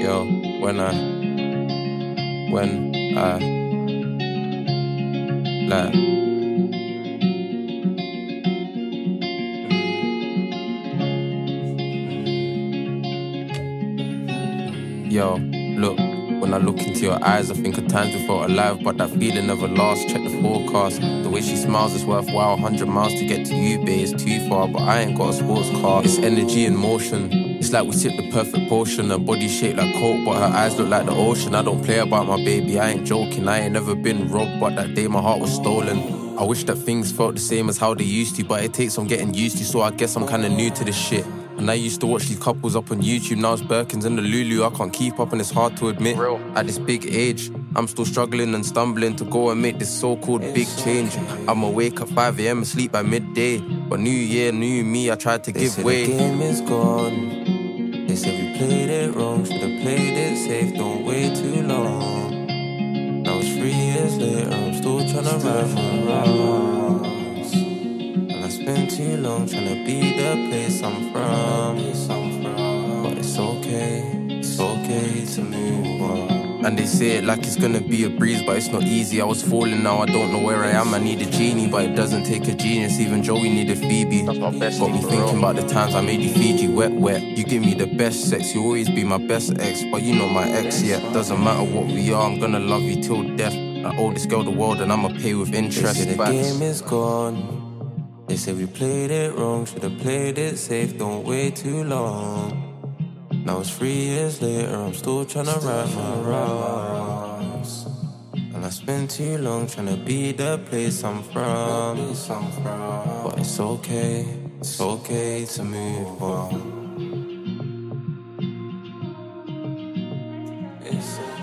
Yo, when I, like, yo, look, when I look into your eyes, I think of times we felt alive, but that feeling never lasts. Check the forecast. The way she smiles is worthwhile. 100 miles to get to you, babe, it's too far, but I ain't got a sports car. It's energy in motion. It's like we sip the perfect potion. Her body shaped like coke, but her eyes look like the ocean. I don't play about my baby, I ain't joking. I ain't never been robbed, but that day my heart was stolen. I wish that things felt the same as how they used to, but it takes some getting used to, so I guess I'm kinda new to this shit. And I used to watch these couples up on YouTube, now it's Birkins and the Lulu. I can't keep up and it's hard to admit. At this big age, I'm still struggling and stumbling to go and make this so-called big change. I'm awake at 5 AM, asleep by midday. But new year, new me, I tried to give way. The game is gone. They said we played it wrong, should've played it safe, don't wait too long. Now it's 3 years later, I'm still tryna ride my rounds. And I spent too long tryna be the place I'm from. But it's okay to move on. And they say it like it's gonna be a breeze, but it's not easy. I was falling, now I don't know where I am. I need a genie, but it doesn't take a genius. Even Joey needed Phoebe. Got me thinking about the times I made you Fiji wet. You give me the best sex, you always be my best ex, but you know my ex, yeah. Doesn't matter what we are, I'm gonna love you till death. I owe this girl the world and I'ma pay with interest. They say the game is gone. They say we played it wrong, should've played it safe, don't wait too long. Now it's 3 years later, I'm still tryna ride my rounds. And I spent too long tryna be the place I'm from. But it's okay to move on. It's